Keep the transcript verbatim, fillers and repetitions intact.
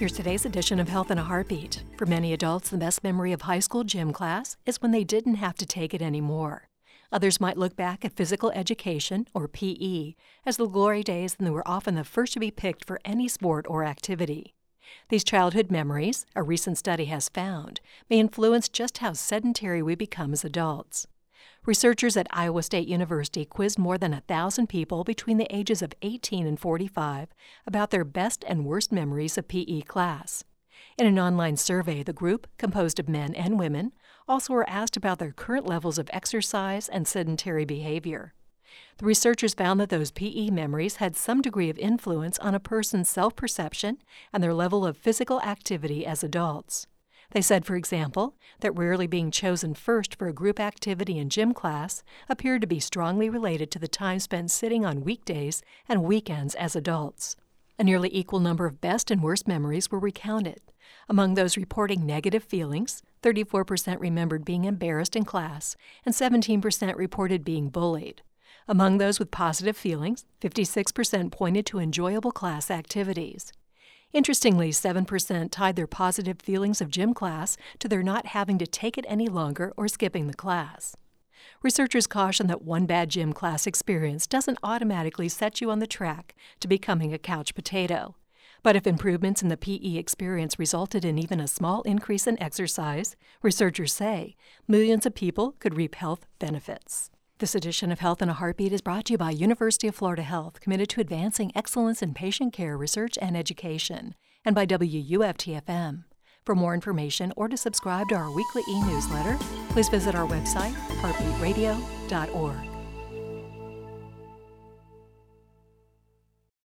Here's today's edition of Health in a Heartbeat. For many adults, the best memory of high school gym class is when they didn't have to take it anymore. Others might look back at physical education, or P E, as the glory days when they were often the first to be picked for any sport or activity. These childhood memories, a recent study has found, may influence just how sedentary we become as adults. Researchers at Iowa State University quizzed more than one thousand people between the ages of eighteen and forty-five about their best and worst memories of P E class. In an online survey, the group, composed of men and women, also were asked about their current levels of exercise and sedentary behavior. The researchers found that those P E memories had some degree of influence on a person's self-perception and their level of physical activity as adults. They said, for example, that rarely being chosen first for a group activity in gym class appeared to be strongly related to the time spent sitting on weekdays and weekends as adults. A nearly equal number of best and worst memories were recounted. Among those reporting negative feelings, thirty-four percent remembered being embarrassed in class, and seventeen percent reported being bullied. Among those with positive feelings, fifty-six percent pointed to enjoyable class activities. Interestingly, seven percent tied their positive feelings of gym class to their not having to take it any longer or skipping the class. Researchers caution that one bad gym class experience doesn't automatically set you on the track to becoming a couch potato. But if improvements in the P E experience resulted in even a small increase in exercise, researchers say millions of people could reap health benefits. This edition of Health in a Heartbeat is brought to you by University of Florida Health, committed to advancing excellence in patient care, research, and education, and by W U F T F M. For more information or to subscribe to our weekly e-newsletter, please visit our website, heartbeat radio dot org.